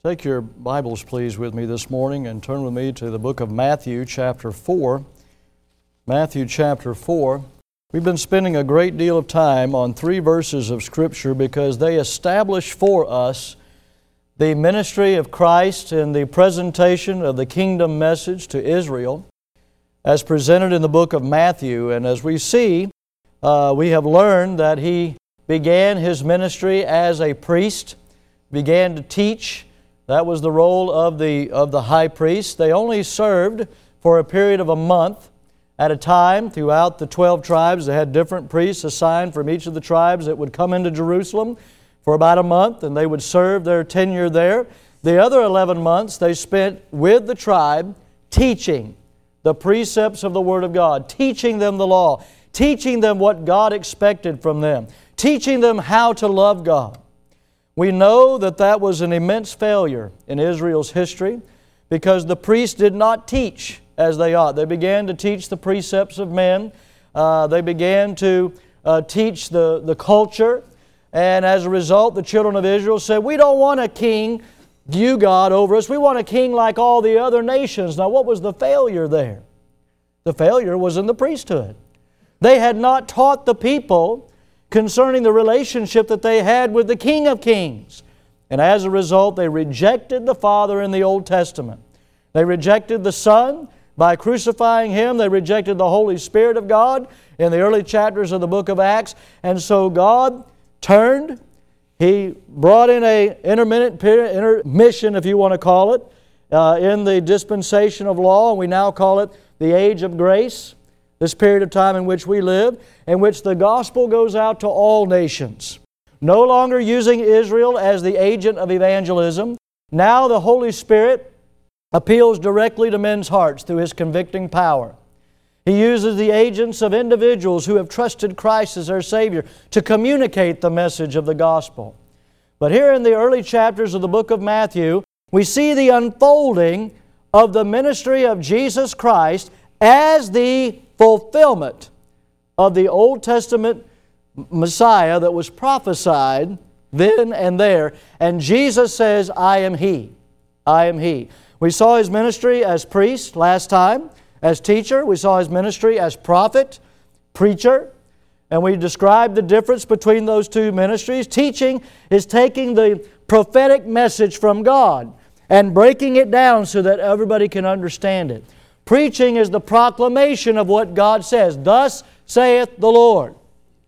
Take your Bibles, please, with me this morning and turn with me to the book of Matthew, chapter 4. Matthew, chapter 4. We've been spending a great deal of time on 3 verses of Scripture because they establish for us the ministry of Christ and the presentation of the kingdom message to Israel as presented in the book of Matthew. And as we see, we have learned that He began His ministry as a priest, began to teach. That was the role of the high priest. They only served for a period of a month at a time throughout the 12 tribes. They had different priests assigned from each of the tribes that would come into Jerusalem for about a month, and they would serve their tenure there. The other 11 months they spent with the tribe teaching the precepts of the Word of God, teaching them the law, teaching them what God expected from them, teaching them how to love God. We know that that was an immense failure in Israel's history because the priests did not teach as they ought. They began to teach the precepts of men. They began to teach the culture. And as a result, the children of Israel said, "We don't want a king, you God, over us. We want a king like all the other nations." Now, what was the failure there? The failure was in the priesthood. They had not taught the people concerning the relationship that they had with the King of Kings. And as a result, they rejected the Father in the Old Testament. They rejected the Son by crucifying Him. They rejected the Holy Spirit of God in the early chapters of the book of Acts. And so God turned. He brought in an intermission, if you want to call it, in the dispensation of law. And we now call it the age of grace. This period of time in which we live, in which the gospel goes out to all nations. No longer using Israel as the agent of evangelism. Now the Holy Spirit appeals directly to men's hearts through His convicting power. He uses the agents of individuals who have trusted Christ as their Savior to communicate the message of the gospel. But here in the early chapters of the book of Matthew, we see the unfolding of the ministry of Jesus Christ as the fulfillment of the Old Testament Messiah that was prophesied then and there. And Jesus says, "I am He. I am He." We saw His ministry as priest last time, as teacher. We saw His ministry as prophet, preacher. And we described the difference between those two ministries. Teaching is taking the prophetic message from God and breaking it down so that everybody can understand it. Preaching is the proclamation of what God says. "Thus saith the Lord."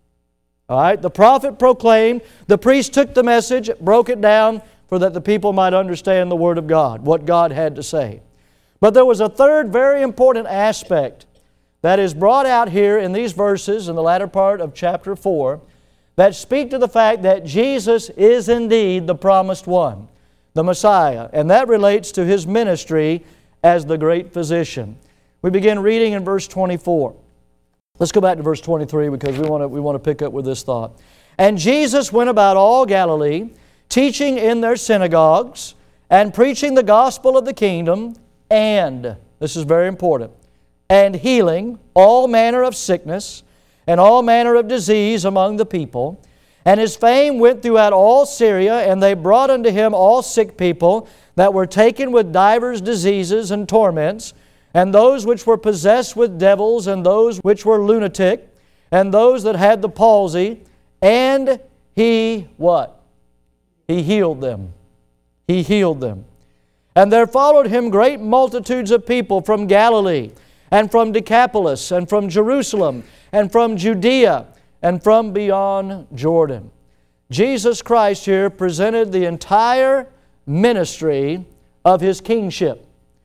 All right? The prophet proclaimed. The priest took the message, broke it down for that the people might understand the Word of God, what God had to say. But there was a third very important aspect that is brought out here in these verses in the latter part of chapter 4 that speak to the fact that Jesus is indeed the promised one, the Messiah. And that relates to His ministry as the great physician. We begin reading in verse 24. Let's go back to verse 23 because we want to pick up with this thought. "And Jesus went about all Galilee, teaching in their synagogues, and preaching the gospel of the kingdom, and," this is very important, "and healing all manner of sickness and all manner of disease among the people. And His fame went throughout all Syria, and they brought unto Him all sick people that were taken with divers diseases and torments, and those which were possessed with devils, and those which were lunatic, and those that had the palsy. And He," what? "He healed them." He healed them. "And there followed Him great multitudes of people from Galilee, and from Decapolis, and from Jerusalem, and from Judea, and from beyond Jordan." Jesus Christ here presented the entire ministry of His kingship.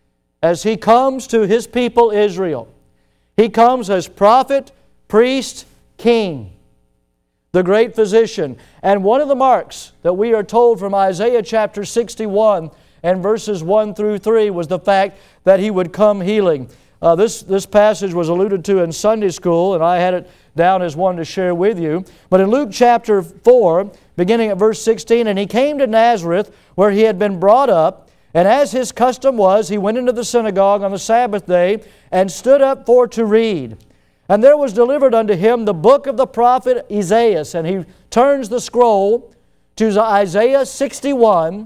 As He comes to His people Israel, He comes as prophet, priest, king, the great physician. And one of the marks that we are told from Isaiah chapter 61 and verses 1 through 3 was the fact that He would come healing. This passage was alluded to in Sunday school, and I had it down as one to share with you. But in Luke chapter 4, beginning at verse 16, "And He came to Nazareth, where He had been brought up, and as His custom was, He went into the synagogue on the Sabbath day, and stood up for to read. And there was delivered unto Him the book of the prophet Isaiah." And He turns the scroll to Isaiah 61,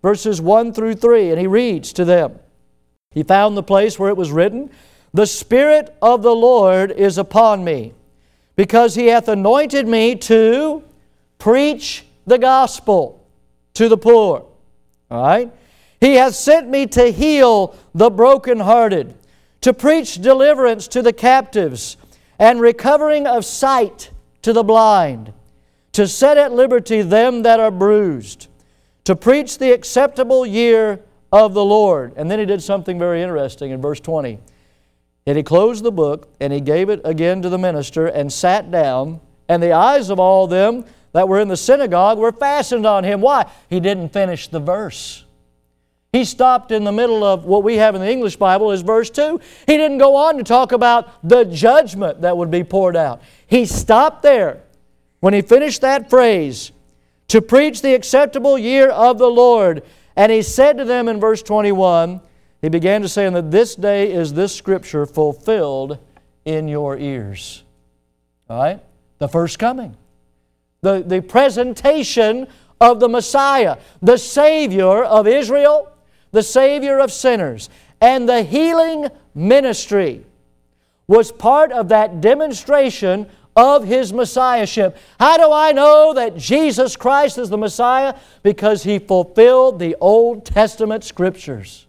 verses 1 through 3, and he reads to them. He found the place where it was written, "The Spirit of the Lord is upon me, because He hath anointed me to preach the gospel to the poor." All right? "He hath sent me to heal the brokenhearted, to preach deliverance to the captives, and recovering of sight to the blind, to set at liberty them that are bruised, to preach the acceptable year of the Lord." And then he did something very interesting in verse 20. "And he closed the book, and he gave it again to the minister, and sat down, and the eyes of all them that were in the synagogue were fastened on him." Why? He didn't finish the verse. He stopped in the middle of what we have in the English Bible as verse 2. He didn't go on to talk about the judgment that would be poured out. He stopped there when he finished that phrase, "to preach the acceptable year of the Lord." And he said to them in verse 21, he began to say, "And that this day is this Scripture fulfilled in your ears." All right? The first coming. The presentation of the Messiah, the Savior of Israel, the Savior of sinners. And the healing ministry was part of that demonstration of His Messiahship. How do I know that Jesus Christ is the Messiah? Because He fulfilled the Old Testament Scriptures.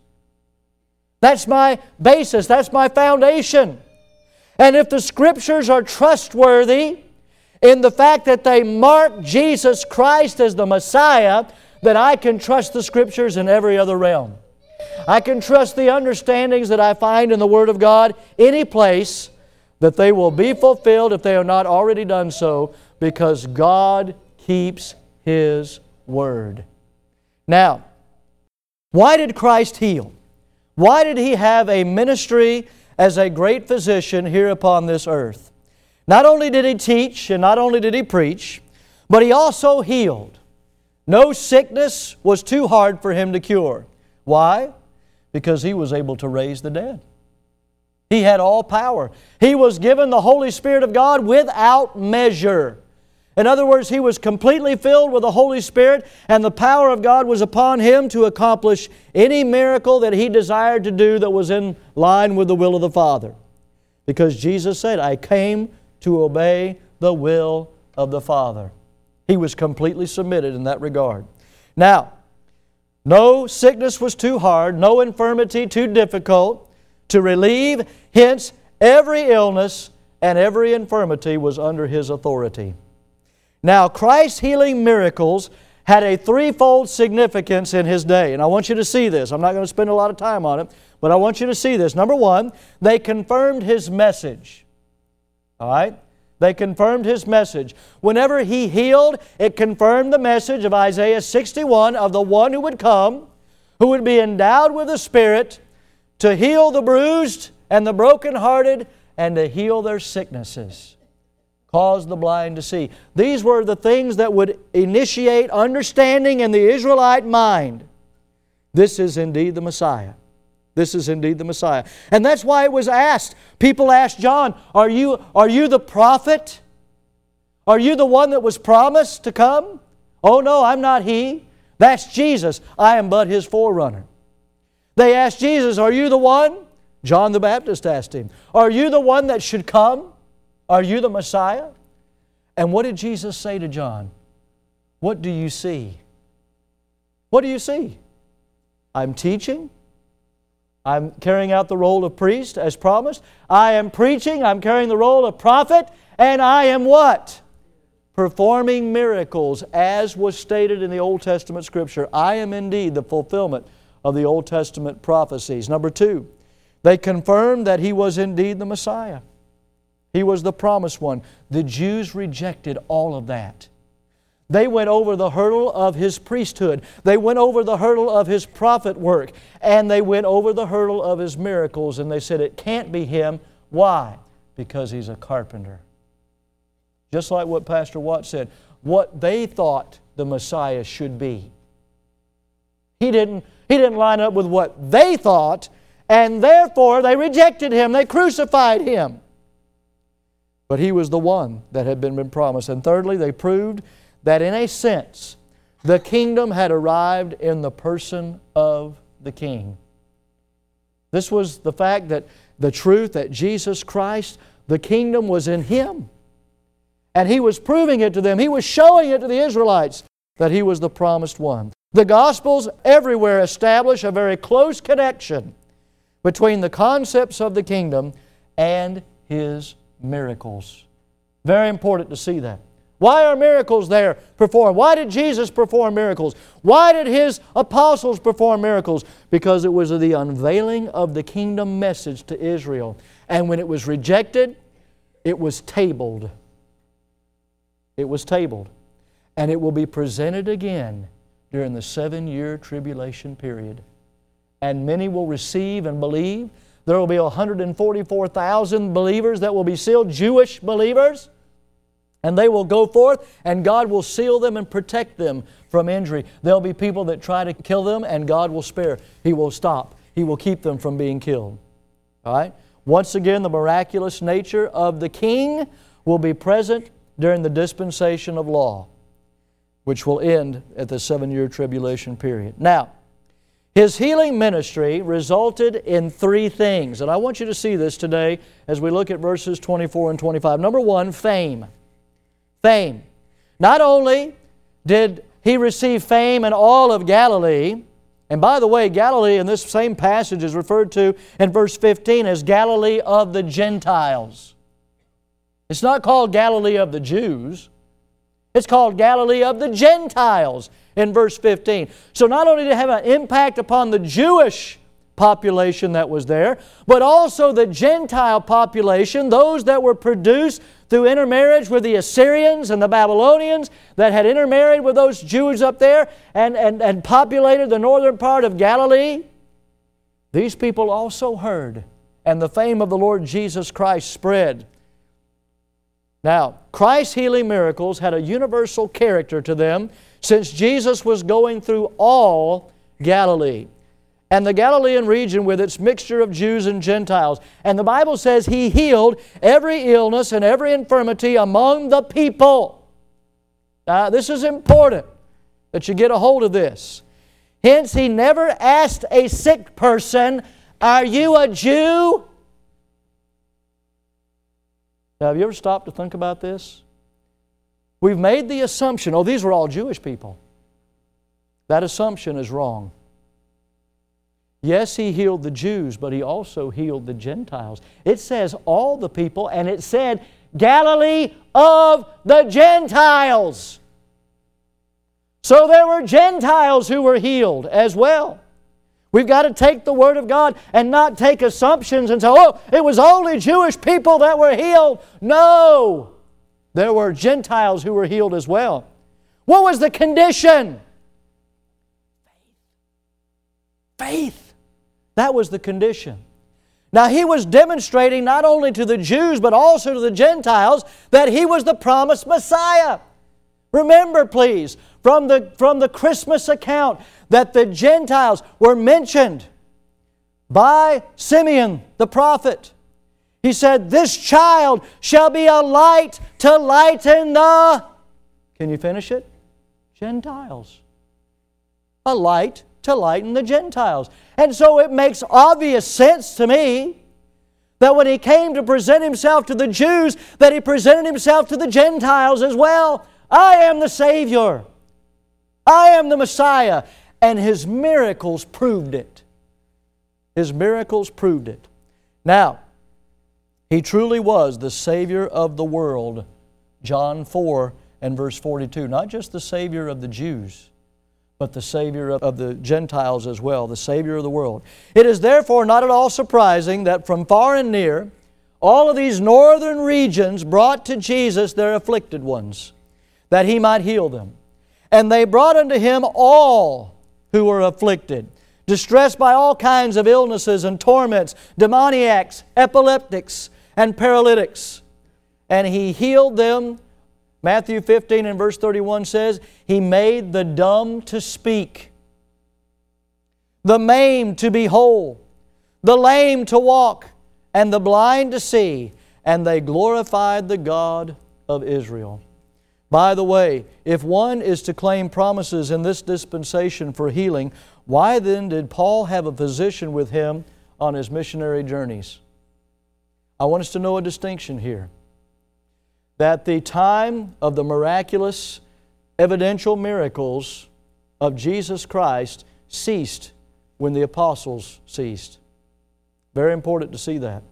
That's my basis. That's my foundation. And if the Scriptures are trustworthy in the fact that they mark Jesus Christ as the Messiah, then I can trust the Scriptures in every other realm. I can trust the understandings that I find in the Word of God any place, that they will be fulfilled if they are not already done so, because God keeps His Word. Now, why did Christ heal? Why did He have a ministry as a great physician here upon this earth? Not only did He teach and not only did He preach, but He also healed. No sickness was too hard for Him to cure. Why? Because He was able to raise the dead. He had all power. He was given the Holy Spirit of God without measure. In other words, He was completely filled with the Holy Spirit, and the power of God was upon Him to accomplish any miracle that He desired to do that was in line with the will of the Father. Because Jesus said, "I came to obey the will of the Father." He was completely submitted in that regard. Now, no sickness was too hard, no infirmity too difficult to relieve. Hence, every illness and every infirmity was under His authority. Now, Christ's healing miracles had a threefold significance in His day. And I want you to see this. I'm not going to spend a lot of time on it, but I want you to see this. Number one, they confirmed His message. All right? They confirmed His message. Whenever He healed, it confirmed the message of Isaiah 61 of the one who would come, who would be endowed with the Spirit to heal the bruised and the brokenhearted and to heal their sicknesses, cause the blind to see. These were the things that would initiate understanding in the Israelite mind. This is indeed the Messiah. This is indeed the Messiah. And that's why it was asked. People asked John, are you the prophet? Are you the one that was promised to come? Oh no, I'm not He. That's Jesus. I am but His forerunner. They asked Jesus, are you the one? John the Baptist asked Him, are you the one that should come? Are you the Messiah? And what did Jesus say to John? What do you see? What do you see? I'm teaching. I'm carrying out the role of priest as promised. I am preaching. I'm carrying the role of prophet. And I am what? Performing miracles as was stated in the Old Testament Scripture. I am indeed the fulfillment of the Old Testament prophecies. Number two, they confirmed that He was indeed the Messiah. He was the promised one. The Jews rejected all of that. They went over the hurdle of His priesthood. They went over the hurdle of His prophet work. And they went over the hurdle of His miracles. And they said, it can't be Him. Why? Because He's a carpenter. Just like what Pastor Watt said, what they thought the Messiah should be. He didn't line up with what they thought, and therefore they rejected Him. They crucified Him. But He was the one that had been promised. And thirdly, they proved that in a sense, The kingdom had arrived in the person of the King. This was the fact that the truth that Jesus Christ, the kingdom was in Him. And He was proving it to them. He was showing it to the Israelites that He was the promised one. The Gospels everywhere establish a very close connection between the concepts of the kingdom and His miracles. Very important to see that. Why are miracles there performed? Why did Jesus perform miracles? Why did His apostles perform miracles? Because it was the unveiling of the kingdom message to Israel. And when it was rejected, it was tabled. It was tabled. And it will be presented again during the 7-year tribulation period. And many will receive and believe. There will be 144,000 believers that will be sealed, Jewish believers. And they will go forth, and God will seal them and protect them from injury. There'll be people that try to kill them, and God will spare. He will stop. He will keep them from being killed. All right? Once again, the miraculous nature of the King will be present during the dispensation of law, which will end at the 7-year tribulation period. Now, His healing ministry resulted in 3 things. And I want you to see this today as we look at verses 24 and 25. Number 1, fame. Fame. Not only did He receive fame in all of Galilee, and by the way, Galilee in this same passage is referred to in verse 15 as Galilee of the Gentiles. It's not called Galilee of the Jews. It's called Galilee of the Gentiles in verse 15. So not only did it have an impact upon the Jewish population that was there, but also the Gentile population, those that were produced through intermarriage with the Assyrians and the Babylonians that had intermarried with those Jews up there and populated the northern part of Galilee. These people also heard, and the fame of the Lord Jesus Christ spread. Now, Christ's healing miracles had a universal character to them since Jesus was going through all Galilee. And the Galilean region with its mixture of Jews and Gentiles. And the Bible says He healed every illness and every infirmity among the people. Now, this is important that you get a hold of this. Hence, He never asked a sick person, "Are you a Jew?" Now, have you ever stopped to think about this? We've made the assumption, oh, these were all Jewish people. That assumption is wrong. Yes, He healed the Jews, but He also healed the Gentiles. It says all the people, and it said Galilee of the Gentiles. So there were Gentiles who were healed as well. We've got to take the Word of God and not take assumptions and say, oh, it was only Jewish people that were healed. No! There were Gentiles who were healed as well. What was the condition? Faith. That was the condition. Now He was demonstrating not only to the Jews but also to the Gentiles that He was the promised Messiah. Remember, please, from the Christmas account that the Gentiles were mentioned by Simeon the prophet. He said, "This child shall be a light to lighten the..." Can you finish it? Gentiles. A light to lighten the Gentiles. And so it makes obvious sense to me that when He came to present Himself to the Jews, that He presented Himself to the Gentiles as well. I am the Savior. I am the Messiah. And His miracles proved it. His miracles proved it. Now, He truly was the Savior of the world. John 4 and verse 42. Not just the Savior of the Jews, but the Savior of the Gentiles as well, the Savior of the world. It is therefore not at all surprising that from far and near, all of these northern regions brought to Jesus their afflicted ones, that He might heal them. And they brought unto Him all who were afflicted, distressed by all kinds of illnesses and torments, demoniacs, epileptics, and paralytics. And He healed them. Matthew 15 and verse 31 says, He made the dumb to speak, the maimed to be whole, the lame to walk, and the blind to see, and they glorified the God of Israel. By the way, if one is to claim promises in this dispensation for healing, why then did Paul have a physician with him on his missionary journeys? I want us to know a distinction here. That the time of the miraculous, evidential miracles of Jesus Christ ceased when the apostles ceased. Very important to see that.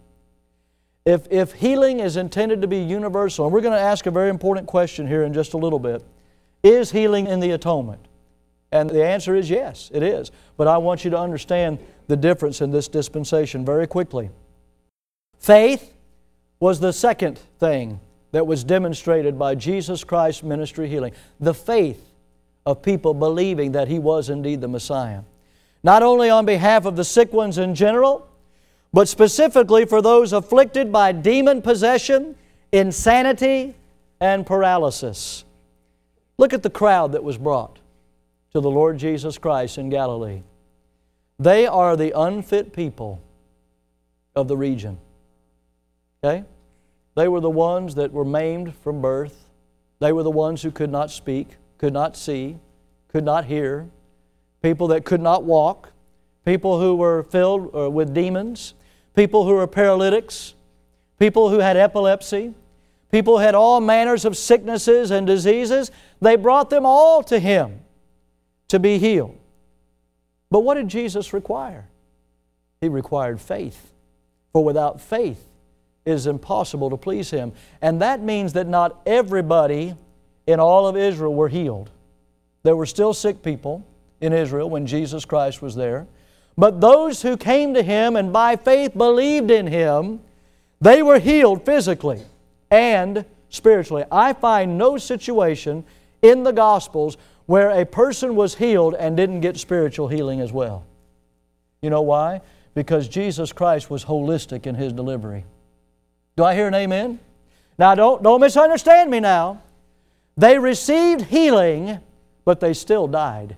If healing is intended to be universal, and we're going to ask a very important question here in just a little bit, is healing in the atonement? And the answer is yes, it is. But I want you to understand the difference in this dispensation very quickly. Faith was the second thing that was demonstrated by Jesus Christ's ministry healing. The faith of people believing that He was indeed the Messiah. Not only on behalf of the sick ones in general, but specifically for those afflicted by demon possession, insanity, and paralysis. Look at the crowd that was brought to the Lord Jesus Christ in Galilee. They are the unfit people of the region. Okay? They were the ones that were maimed from birth. They were the ones who could not speak, could not see, could not hear. People that could not walk. People who were filled with demons. People who were paralytics. People who had epilepsy. People who had all manners of sicknesses and diseases. They brought them all to Him to be healed. But what did Jesus require? He required faith. For without faith, it is impossible to please Him. And that means that not everybody in all of Israel were healed. There were still sick people in Israel when Jesus Christ was there. But those who came to Him and by faith believed in Him, they were healed physically and spiritually. I find no situation in the Gospels where a person was healed and didn't get spiritual healing as well. You know why? Because Jesus Christ was holistic in His delivery. Do I hear an amen? Now don't misunderstand me now. They received healing, but they still died.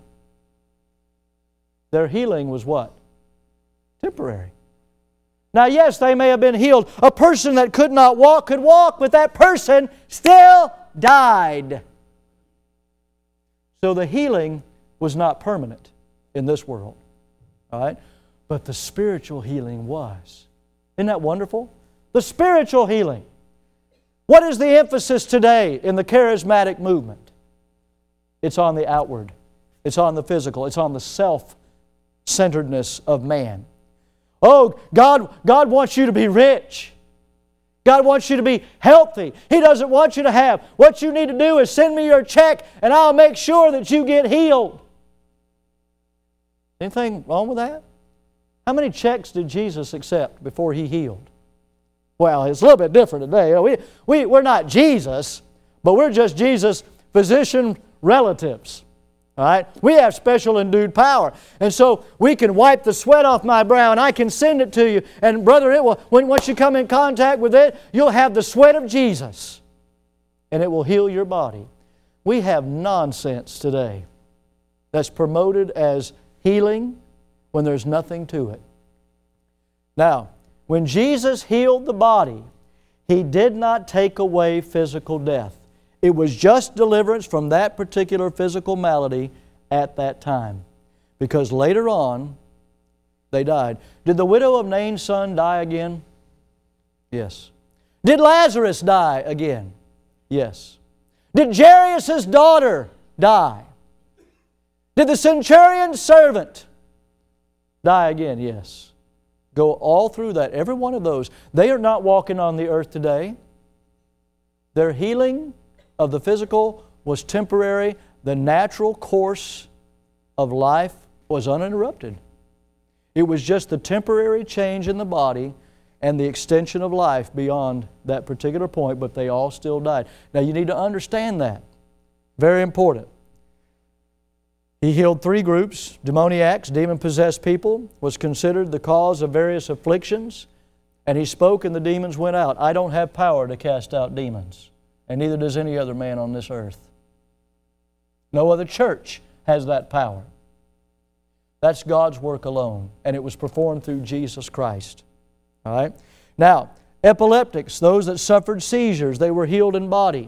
Their healing was what? Temporary. Now yes, they may have been healed. A person that could not walk could walk, but that person still died. So the healing was not permanent in this world. All right? But the spiritual healing was. Isn't that wonderful? The spiritual healing. What is the emphasis today in the charismatic movement? It's on the outward. It's on the physical. It's on the self-centeredness of man. Oh, God wants you to be rich. God wants you to be healthy. He doesn't want you to have. What you need to do is send me your check and I'll make sure that you get healed. Anything wrong with that? How many checks did Jesus accept before He healed? Well, it's a little bit different today. We're not Jesus, but we're just Jesus' physician relatives. All right? We have special endued power. And so we can wipe the sweat off my brow and I can send it to you. And brother, once you come in contact with it, you'll have the sweat of Jesus. And it will heal your body. We have nonsense today that's promoted as healing when there's nothing to it. Now, when Jesus healed the body, He did not take away physical death. It was just deliverance from that particular physical malady at that time. Because later on, they died. Did the widow of Nain's son die again? Yes. Did Lazarus die again? Yes. Did Jairus' daughter die? Did the centurion's servant die again? Yes. Go all through that. Every one of those. They are not walking on the earth today. Their healing of the physical was temporary. The natural course of life was uninterrupted. It was just the temporary change in the body and the extension of life beyond that particular point, but they all still died. Now you need to understand that. Very important. He healed 3 groups. Demoniacs, demon-possessed people, was considered the cause of various afflictions. And He spoke and the demons went out. I don't have power to cast out demons. And neither does any other man on this earth. No other church has that power. That's God's work alone. And it was performed through Jesus Christ. All right? Now, epileptics, those that suffered seizures, they were healed in body.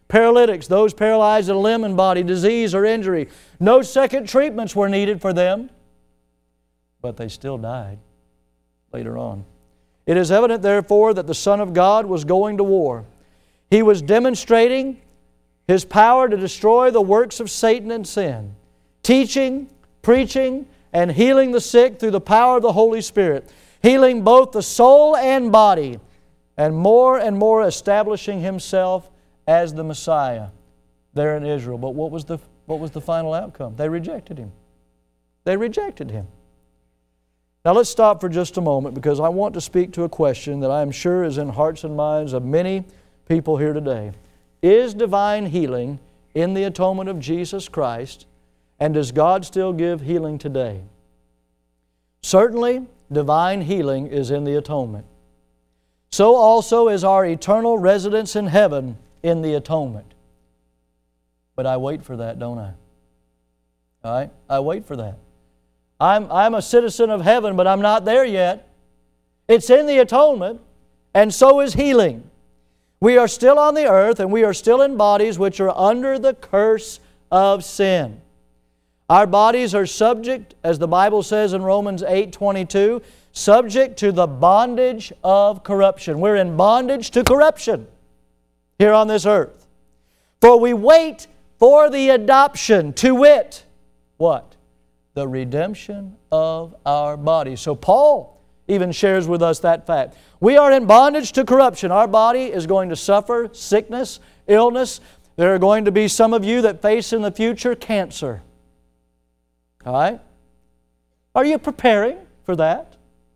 paralytics, those paralyzed in limb and body, disease or injury. No second treatments were needed for them, but they still died later on. It is evident, therefore, that the Son of God was going to war. He was demonstrating His power to destroy the works of Satan and sin, teaching, preaching, and healing the sick through the power of the Holy Spirit, healing both the soul and body, and more establishing Himself as the Messiah there in Israel. But what was the final outcome? They rejected Him. They rejected Him. Now let's stop for just a moment, because I want to speak to a question that I am sure is in hearts and minds of many people here today. Is divine healing in the atonement of Jesus Christ, and does God still give healing today? Certainly, divine healing is in the atonement. So also is our eternal residence in heaven in the atonement. But I wait for that, don't I? All right? I wait for that. I'm a citizen of heaven, but I'm not there yet. It's in the atonement, and so is healing. We are still on the earth, and we are still in bodies which are under the curse of sin. Our bodies are subject, as the Bible says in Romans 8:22, subject to the bondage of corruption. We're in bondage to corruption here on this earth. For we wait for the adoption, to wit, what? The redemption of our bodies. So Paul even shares with us that fact. We are in bondage to corruption. Our body is going to suffer sickness, illness. There are going to be some of you that face in the future cancer. All right? Are you preparing for that?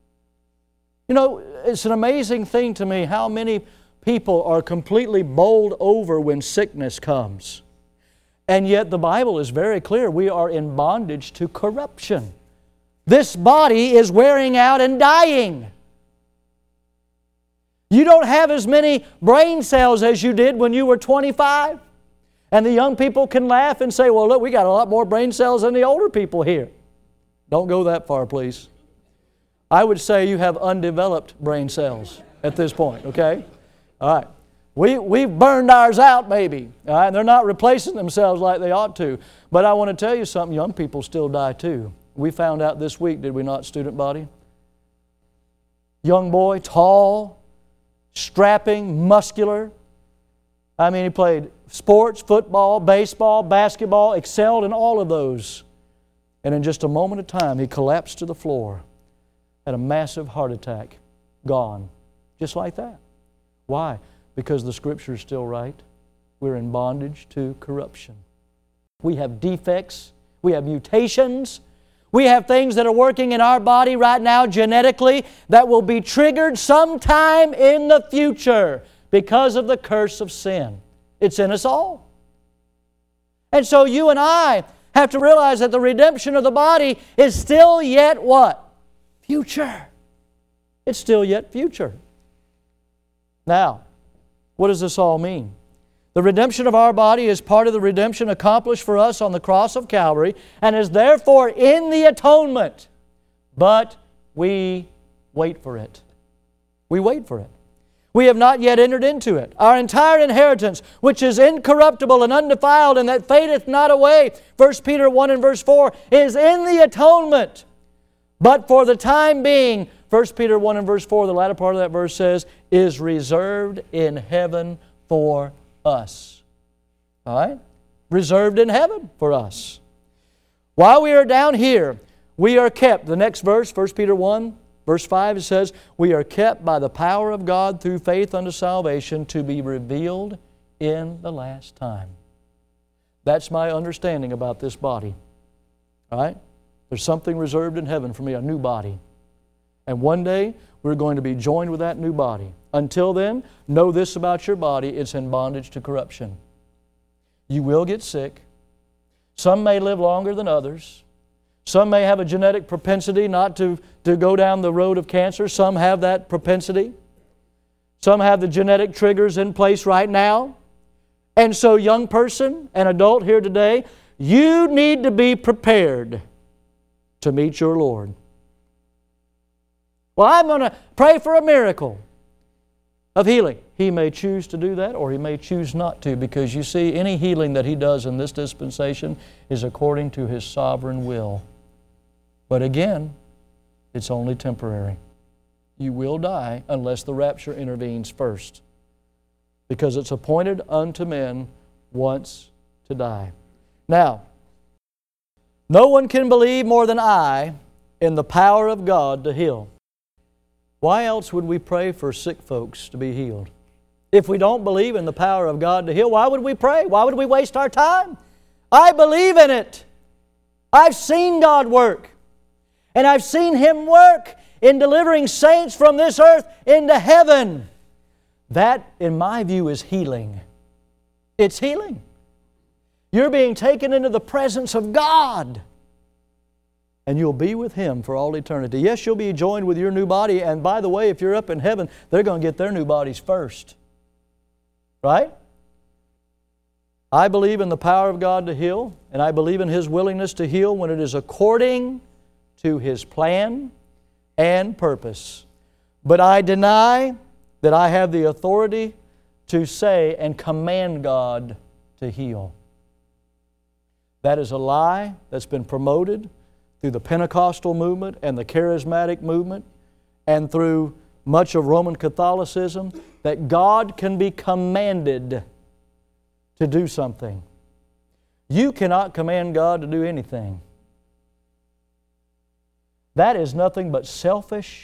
You know, it's an amazing thing to me how many people are completely bowled over when sickness comes. And yet the Bible is very clear. We are in bondage to corruption. This body is wearing out and dying. You don't have as many brain cells as you did when you were 25. And the young people can laugh and say, well, look, we got a lot more brain cells than the older people here. Don't go that far, please. I would say you have undeveloped brain cells at this point, okay? All right. We've burned ours out maybe. All right? They're not replacing themselves like they ought to. But I want to tell you something, young people still die too. We found out this week, did we not, student body? Young boy, tall, strapping, muscular. I mean, he played sports, football, baseball, basketball, excelled in all of those. And in just a moment of time, he collapsed to the floor, had a massive heart attack, gone. Just like that. Why? Because the Scripture is still right. We're in bondage to corruption. We have defects. We have mutations. We have things that are working in our body right now genetically that will be triggered sometime in the future because of the curse of sin. It's in us all. And so you and I have to realize that the redemption of the body is still yet what? Future. It's still yet future. Now, what does this all mean? The redemption of our body is part of the redemption accomplished for us on the cross of Calvary and is therefore in the atonement. But we wait for it. We wait for it. We have not yet entered into it. Our entire inheritance, which is incorruptible and undefiled and that fadeth not away, 1 Peter 1 and verse 4, is in the atonement. But for the time being, 1 Peter 1 and verse 4, the latter part of that verse says, is reserved in heaven for us. All right? Reserved in heaven for us. While we are down here, we are kept. The next verse, 1 Peter 1, verse 5, it says, we are kept by the power of God through faith unto salvation to be revealed in the last time. That's my understanding about this body. All right? There's something reserved in heaven for me, a new body. And one day, we're going to be joined with that new body. Until then, know this about your body, it's in bondage to corruption. You will get sick. Some may live longer than others. Some may have a genetic propensity not to go down the road of cancer. Some have that propensity. Some have the genetic triggers in place right now. And so, young person and adult here today, you need to be prepared to meet your Lord. Well, I'm going to pray for a miracle. of healing. He may choose to do that or He may choose not to, because you see, any healing that He does in this dispensation is according to His sovereign will. But again, it's only temporary. You will die unless the rapture intervenes first, because it's appointed unto men once to die. Now, no one can believe more than I in the power of God to heal. Why else would we pray for sick folks to be healed? If we don't believe in the power of God to heal, why would we pray? Why would we waste our time? I believe in it. I've seen God work. And I've seen Him work in delivering saints from this earth into heaven. That, in my view, is healing. It's healing. You're being taken into the presence of God, and you'll be with Him for all eternity. Yes, you'll be joined with your new body, and by the way, if you're up in heaven, they're going to get their new bodies first. Right? I believe in the power of God to heal, and I believe in His willingness to heal when it is according to His plan and purpose. But I deny that I have the authority to say and command God to heal. That is a lie that's been promoted through the Pentecostal movement and the charismatic movement and through much of Roman Catholicism, that God can be commanded to do something. You cannot command God to do anything. That is nothing but selfish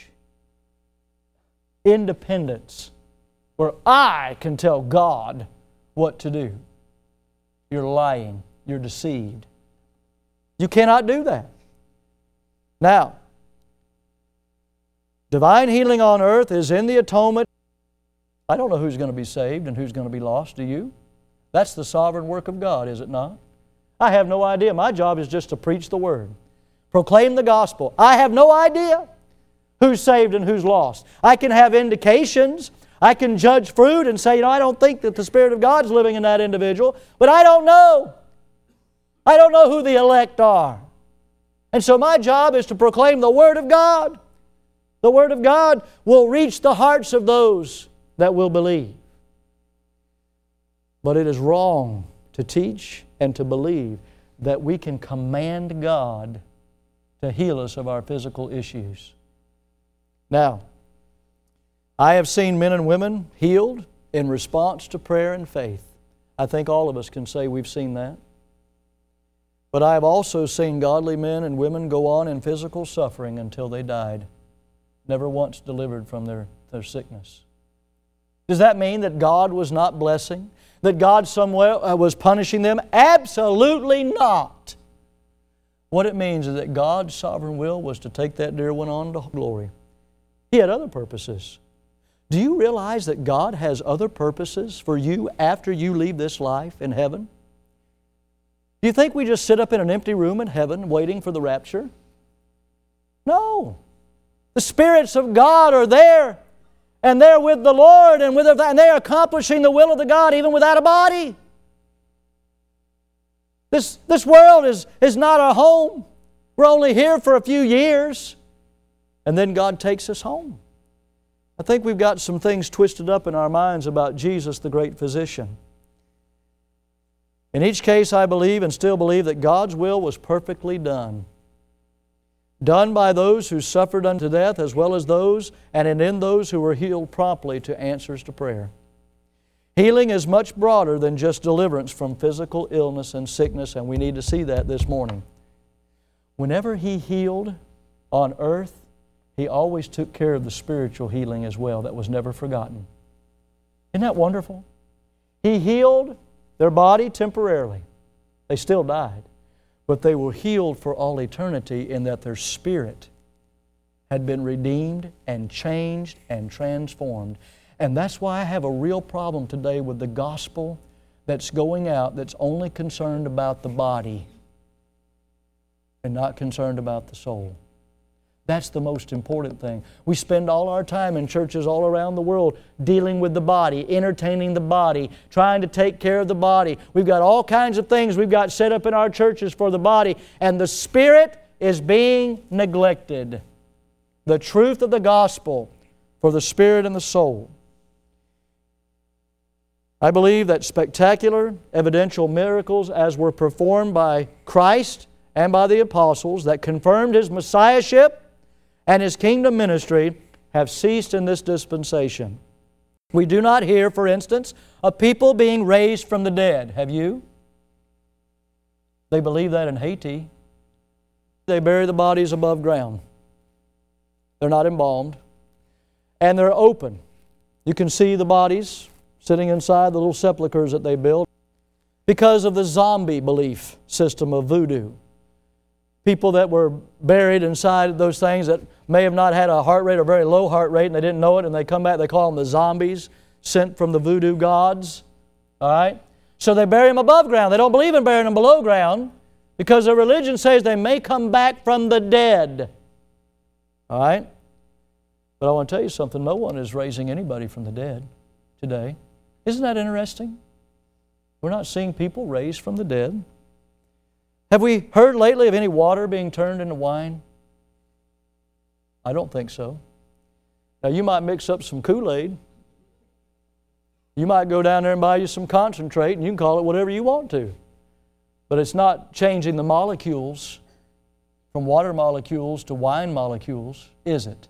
independence, where I can tell God what to do. You're lying. You're deceived. You cannot do that. Now, divine healing on earth is in the atonement. I don't know who's going to be saved and who's going to be lost. Do you? That's the sovereign work of God, is it not? I have no idea. My job is just to preach the Word. Proclaim the gospel. I have no idea who's saved and who's lost. I can have indications. I can judge fruit and say, I don't think that the Spirit of God is living in that individual, but I don't know. I don't know who the elect are. And so my job is to proclaim the Word of God. The Word of God will reach the hearts of those that will believe. But it is wrong to teach and to believe that we can command God to heal us of our physical issues. Now, I have seen men and women healed in response to prayer and faith. I think all of us can say we've seen that. But I have also seen godly men and women go on in physical suffering until they died, never once delivered from their sickness. Does that mean that God was not blessing? That God somewhere was punishing them? Absolutely not. What it means is that God's sovereign will was to take that dear one on to glory. He had other purposes. Do you realize that God has other purposes for you after you leave this life in heaven? Do you think we just sit up in an empty room in heaven waiting for the rapture? No. The spirits of God are there, and they're with the Lord, and they're accomplishing the will of the God even without a body. This world is not our home. We're only here for a few years, and then God takes us home. I think we've got some things twisted up in our minds about Jesus, the great physician. In each case, I believe and still believe that God's will was perfectly done. Done by those who suffered unto death, as well as those and in those who were healed promptly to answers to prayer. Healing is much broader than just deliverance from physical illness and sickness, and we need to see that this morning. Whenever He healed on earth, He always took care of the spiritual healing as well. That was never forgotten. Isn't that wonderful? He healed their body temporarily. They still died. But they were healed for all eternity in that their spirit had been redeemed and changed and transformed. And that's why I have a real problem today with the gospel that's going out that's only concerned about the body and not concerned about the soul. That's the most important thing. We spend all our time in churches all around the world dealing with the body, entertaining the body, trying to take care of the body. We've got all kinds of things we've got set up in our churches for the body, and the spirit is being neglected. The truth of the gospel for the spirit and the soul. I believe that spectacular evidential miracles as were performed by Christ and by the apostles that confirmed His Messiahship and His kingdom ministry have ceased in this dispensation. We do not hear, for instance, of people being raised from the dead. Have you? They believe that in Haiti. They bury the bodies above ground. They're not embalmed. And they're open. You can see the bodies sitting inside the little sepulchres that they built because of the zombie belief system of voodoo. People that were buried inside those things that may have not had a heart rate or very low heart rate and they didn't know it, and they come back, they call them the zombies sent from the voodoo gods. All right? So they bury them above ground. They don't believe in burying them below ground because their religion says they may come back from the dead. All right? But I want to tell you something. No one is raising anybody from the dead today. Isn't that interesting? We're not seeing people raised from the dead. Have we heard lately of any water being turned into wine? I don't think so. Now, you might mix up some Kool-Aid. You might go down there and buy you some concentrate, and you can call it whatever you want to. But it's not changing the molecules from water molecules to wine molecules, is it?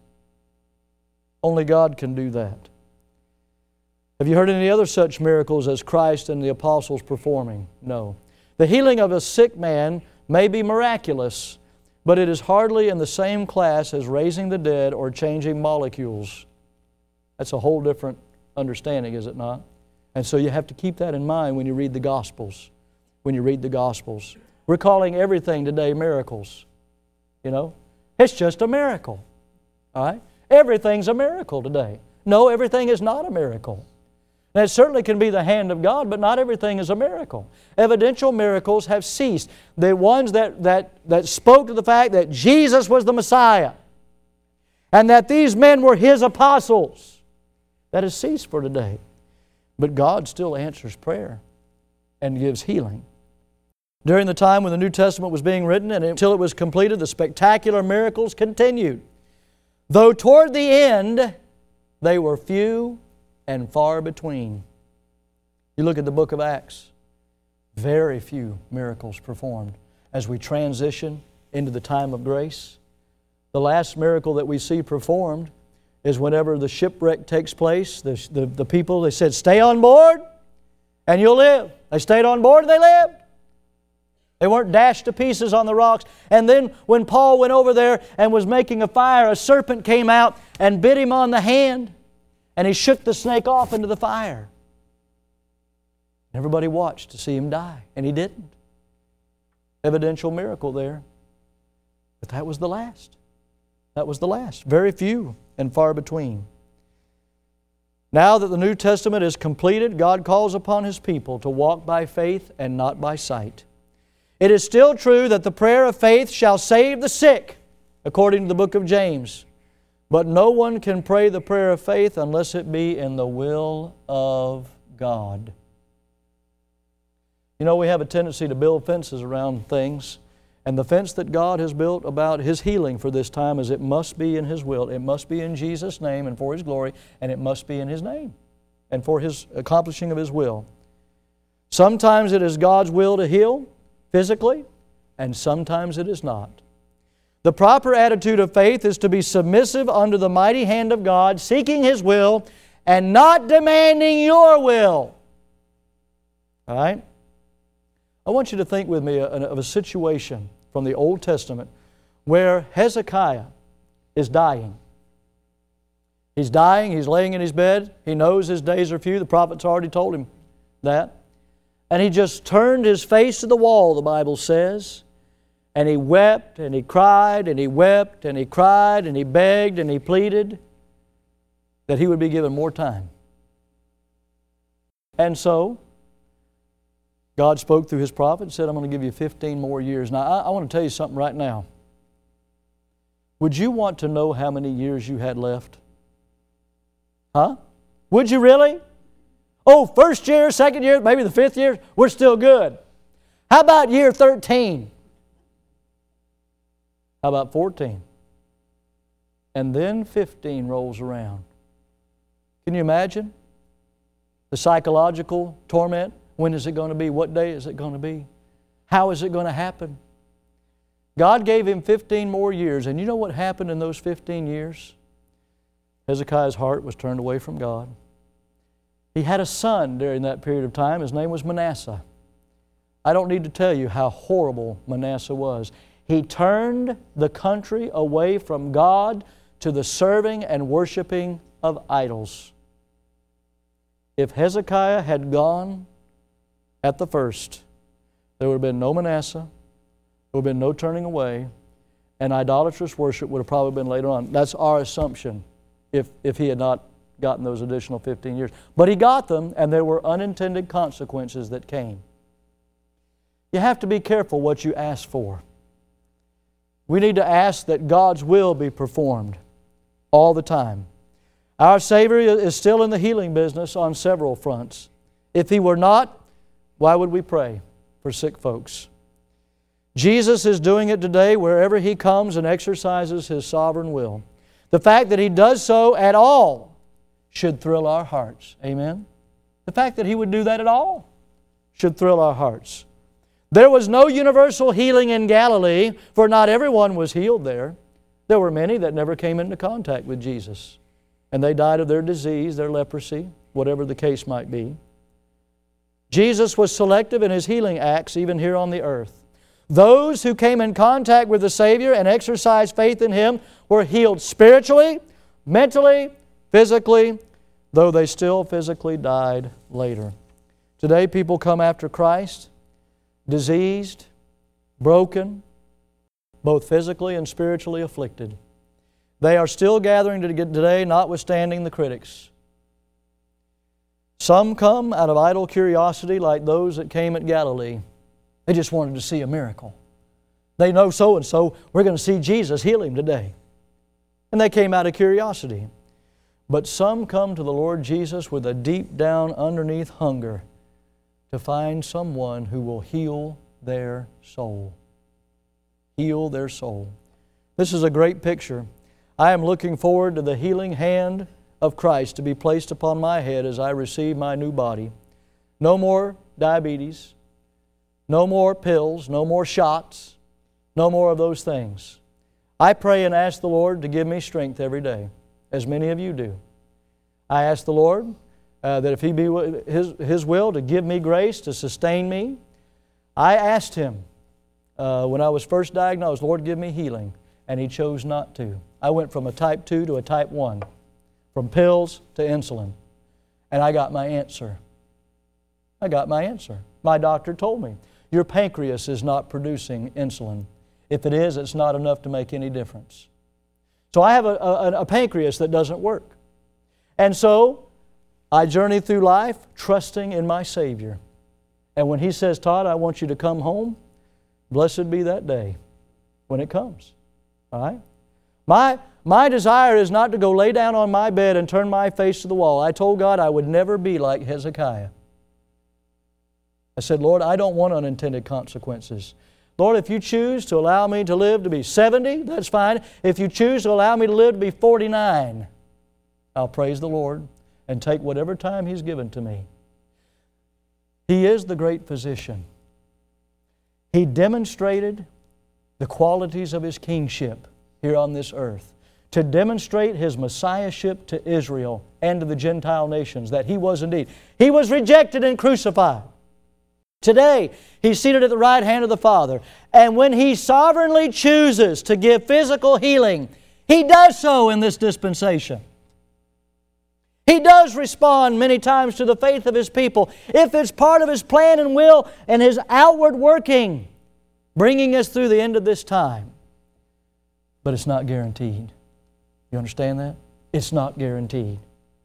Only God can do that. Have you heard any other such miracles as Christ and the apostles performing? No. The healing of a sick man may be miraculous, but it is hardly in the same class as raising the dead or changing molecules. That's a whole different understanding, is it not? And so you have to keep that in mind when you read the Gospels. When you read the Gospels. We're calling everything today miracles. You know? It's just a miracle. All right? Everything's a miracle today. No, everything is not a miracle. Now, it certainly can be the hand of God, but not everything is a miracle. Evidential miracles have ceased. The ones that spoke to the fact that Jesus was the Messiah and that these men were His apostles, that has ceased for today. But God still answers prayer and gives healing. During the time when the New Testament was being written and until it was completed, the spectacular miracles continued. Though toward the end, they were few and far between. You look at the book of Acts, very few miracles performed as we transition into the time of grace. The last miracle that we see performed is whenever the shipwreck takes place, the people, they said, stay on board and you'll live. They stayed on board and they lived. They weren't dashed to pieces on the rocks. And then when Paul went over there and was making a fire, a serpent came out and bit him on the hand. And he shook the snake off into the fire. Everybody watched to see him die, and he didn't. Evidential miracle there. But that was the last. That was the last. Very few and far between. Now that the New Testament is completed, God calls upon His people to walk by faith and not by sight. It is still true that the prayer of faith shall save the sick, according to the book of James. But no one can pray the prayer of faith unless it be in the will of God. You know, we have a tendency to build fences around things, and the fence that God has built about His healing for this time is it must be in His will. It must be in Jesus' name and for His glory, and it must be in His name and for His accomplishing of His will. Sometimes it is God's will to heal physically, and sometimes it is not. The proper attitude of faith is to be submissive under the mighty hand of God, seeking His will and not demanding your will. All right? I want you to think with me of a situation from the Old Testament where Hezekiah is dying. He's dying, he's laying in his bed, he knows his days are few, the prophet's already told him that. And he just turned his face to the wall, the Bible says. And he wept and he cried and he wept and he cried and he begged and he pleaded that he would be given more time. And so, God spoke through His prophet and said, I'm going to give you 15 more years. Now, I want to tell you something right now. Would you want to know how many years you had left? Huh? Would you really? Oh, first year, second year, maybe the fifth year, we're still good. How about year 13? How about 14? And then 15 rolls around. Can you imagine? The psychological torment, when is it going to be? What day is it going to be? How is it going to happen? God gave him 15 more years, and you know what happened in those 15 years? Hezekiah's heart was turned away from God. He had a son during that period of time. His name was Manasseh. I don't need to tell you how horrible Manasseh was. He turned the country away from God to the serving and worshiping of idols. If Hezekiah had gone at the first, there would have been no Manasseh, there would have been no turning away, and idolatrous worship would have probably been later on. That's our assumption if he had not gotten those additional 15 years. But he got them, and there were unintended consequences that came. You have to be careful what you ask for. We need to ask that God's will be performed all the time. Our Savior is still in the healing business on several fronts. If He were not, why would we pray for sick folks? Jesus is doing it today wherever He comes and exercises His sovereign will. The fact that He does so at all should thrill our hearts. Amen? The fact that He would do that at all should thrill our hearts. There was no universal healing in Galilee, for not everyone was healed there. There were many that never came into contact with Jesus, and they died of their disease, their leprosy, whatever the case might be. Jesus was selective in His healing acts even here on the earth. Those who came in contact with the Savior and exercised faith in Him were healed spiritually, mentally, physically, though they still physically died later. Today people come after Christ diseased, broken, both physically and spiritually afflicted. They are still gathering today, notwithstanding the critics. Some come out of idle curiosity like those that came at Galilee. They just wanted to see a miracle. They know so-and-so, we're going to see Jesus heal him today. And they came out of curiosity. But some come to the Lord Jesus with a deep down underneath hunger to find someone who will heal their soul. Heal their soul. This is a great picture. I am looking forward to the healing hand of Christ to be placed upon my head as I receive my new body. No more diabetes, no more pills, no more shots, no more of those things. I pray and ask the Lord to give me strength every day, as many of you do. I ask the Lord that if He be His will to give me grace to sustain me. I asked Him when I was first diagnosed, Lord, give me healing, and He chose not to. I went from a type 2 to a type 1, from pills to insulin, and I got my answer. I got my answer. My doctor told me, your pancreas is not producing insulin. If it is, it's not enough to make any difference. So I have a pancreas that doesn't work. And so I journey through life trusting in my Savior. And when He says, Todd, I want you to come home, blessed be that day when it comes. All right? My desire is not to go lay down on my bed and turn my face to the wall. I told God I would never be like Hezekiah. I said, Lord, I don't want unintended consequences. Lord, if You choose to allow me to live to be 70, that's fine. If You choose to allow me to live to be 49, I'll praise the Lord and take whatever time He's given to me. He is the great physician. He demonstrated the qualities of His kingship here on this earth to demonstrate His messiahship to Israel and to the Gentile nations, that He was indeed. He was rejected and crucified. Today, He's seated at the right hand of the Father. And when He sovereignly chooses to give physical healing, He does so in this dispensation. He does respond many times to the faith of His people if it's part of His plan and will and His outward working, bringing us through the end of this time. But it's not guaranteed. You understand that? It's not guaranteed.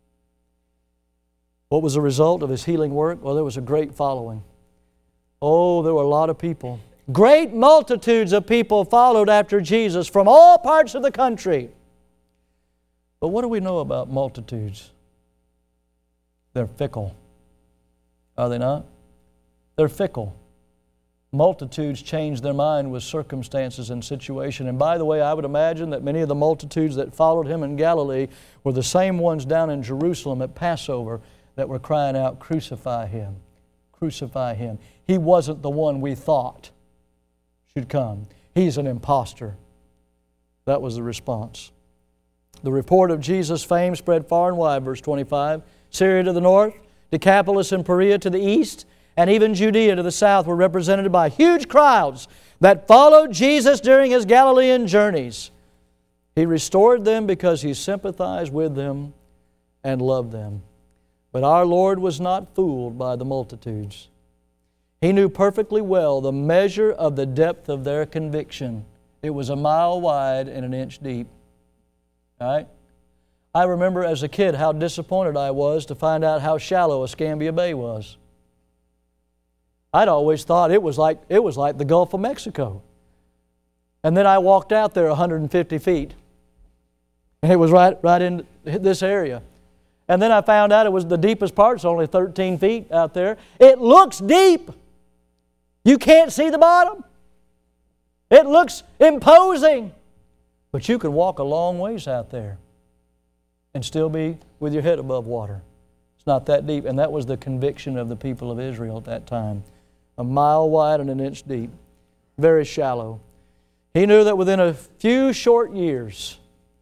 What was the result of His healing work? Well, there was a great following. Oh, there were a lot of people. Great multitudes of people followed after Jesus from all parts of the country. But what do we know about multitudes? They're fickle. Are they not? They're fickle. Multitudes change their mind with circumstances and situation. And by the way, I would imagine that many of the multitudes that followed Him in Galilee were the same ones down in Jerusalem at Passover that were crying out, "Crucify Him, crucify Him." He wasn't the one we thought should come. He's an imposter. That was the response. The report of Jesus' fame spread far and wide, verse 25. Syria to the north, Decapolis and Perea to the east, and even Judea to the south were represented by huge crowds that followed Jesus during His Galilean journeys. He restored them because He sympathized with them and loved them. But our Lord was not fooled by the multitudes. He knew perfectly well the measure of the depth of their conviction. It was a mile wide and an inch deep. All right? I remember as a kid how disappointed I was to find out how shallow Escambia Bay was. I'd always thought it was like the Gulf of Mexico. And then I walked out there 150 feet. And it was right in this area. And then I found out it was the deepest part's only 13 feet out there. It looks deep. You can't see the bottom. It looks imposing. But you can walk a long ways out there and still be with your head above water. It's not that deep. And that was the conviction of the people of Israel at that time. A mile wide and an inch deep. Very shallow. He knew that within a few short years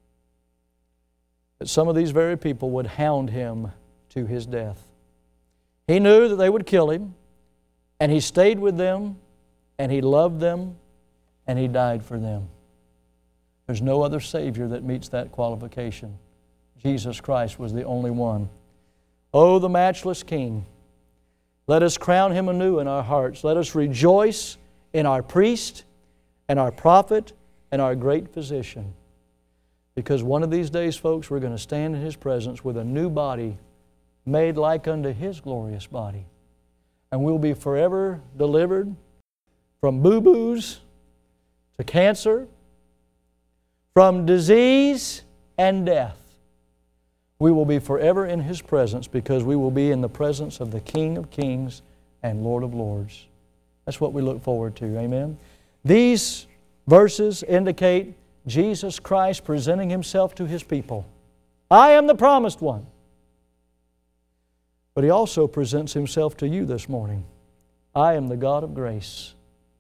that some of these very people would hound Him to His death. He knew that they would kill Him, and He stayed with them, and He loved them, and He died for them. There's no other Savior that meets that qualification. Jesus Christ was the only one. Oh, the matchless King. Let us crown Him anew in our hearts. Let us rejoice in our priest and our prophet and our great physician. Because one of these days, folks, we're going to stand in His presence with a new body made like unto His glorious body. And we'll be forever delivered from boo-boos to cancer, from disease and death. We will be forever in His presence because we will be in the presence of the King of Kings and Lord of Lords. That's what we look forward to. Amen? These verses indicate Jesus Christ presenting Himself to His people. I am the promised one. But He also presents Himself to you this morning. I am the God of grace.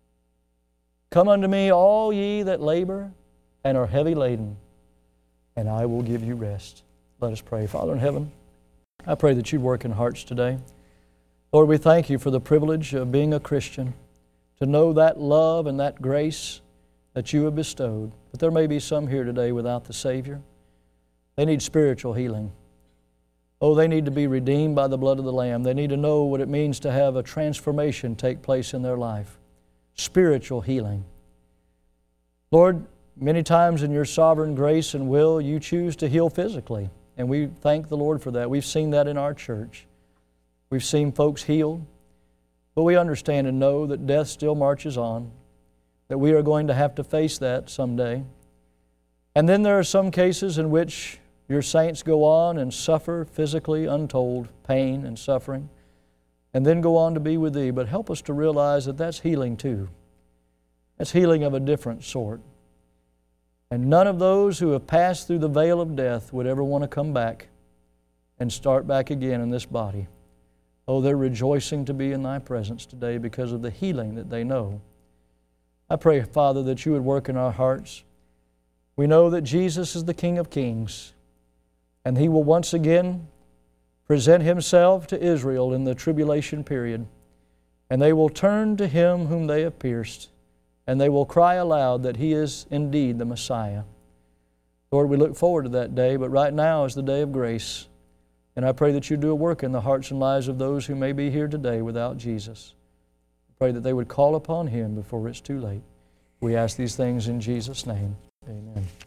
Come unto me, all ye that labor and are heavy laden, and I will give you rest. Let us pray. Father in heaven, I pray that You'd work in hearts today. Lord, we thank You for the privilege of being a Christian, to know that love and that grace that You have bestowed. But there may be some here today without the Savior. They need spiritual healing. Oh, they need to be redeemed by the blood of the Lamb. They need to know what it means to have a transformation take place in their life. Spiritual healing. Lord, many times in Your sovereign grace and will, You choose to heal physically. And we thank the Lord for that. We've seen that in our church. We've seen folks healed. But we understand and know that death still marches on, that we are going to have to face that someday. And then there are some cases in which Your saints go on and suffer physically untold pain and suffering, and then go on to be with Thee. But help us to realize that that's healing too. That's healing of a different sort. And none of those who have passed through the veil of death would ever want to come back and start back again in this body. Oh, they're rejoicing to be in Thy presence today because of the healing that they know. I pray, Father, that You would work in our hearts. We know that Jesus is the King of Kings, and He will once again present Himself to Israel in the tribulation period, and they will turn to Him whom they have pierced, and they will cry aloud that He is indeed the Messiah. Lord, we look forward to that day, but right now is the day of grace. And I pray that You do a work in the hearts and lives of those who may be here today without Jesus. I pray that they would call upon Him before it's too late. We ask these things in Jesus' name. Amen.